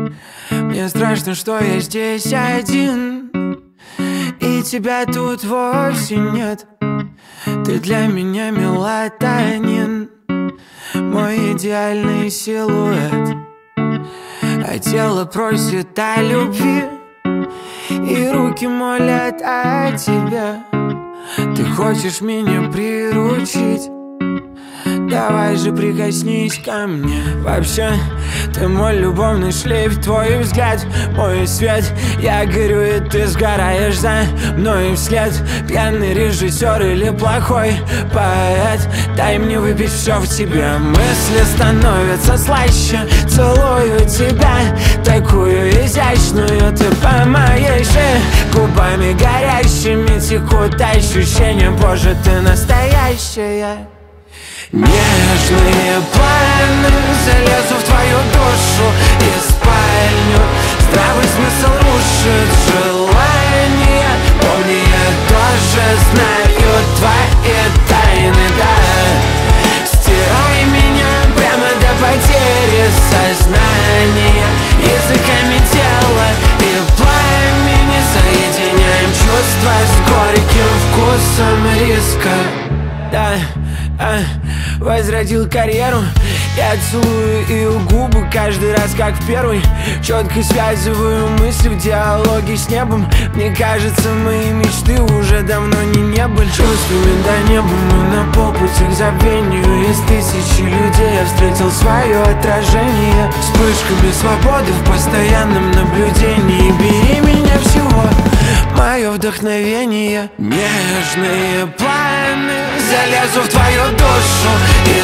Мне страшно, что я здесь один, и тебя тут вовсе нет. Ты для меня мелатонин, мой идеальный силуэт. А тело просит о любви, и руки молят о тебе. Ты хочешь меня приручить? Давай же прикоснись ко мне. Вообще, ты мой любовный шлейф, твой взгляд, мой свет. Я горю, и ты сгораешь за мной вслед. Пьяный режиссер или плохой поэт, дай мне выпить все в тебе. Мысли становятся слаще, целую тебя, такую изящную. Ты по моей шее, губами горящими текут ощущения. Боже, ты настоящая. Нежные планы, залезу в твою душу и спальню. Здравый смысл рушит желание. Помни, я тоже знаю твои тайны, да. Стирай меня прямо до потери сознания. Языками тела и пламени соединяем чувства с горьким вкусом риска. Да, возродил карьеру. Я целую ее губы каждый раз, как в первый. Четко связываю мысли в диалоге с небом. Мне кажется, мои мечты уже давно не небо. Чувствами до неба мы на полпути к забвению. Из тысячи людей я встретил свое отражение. Вспышками свободы в постоянном наблюдении. Бери меня всего, мое вдохновение. Нежные планы, залезу в твою душу и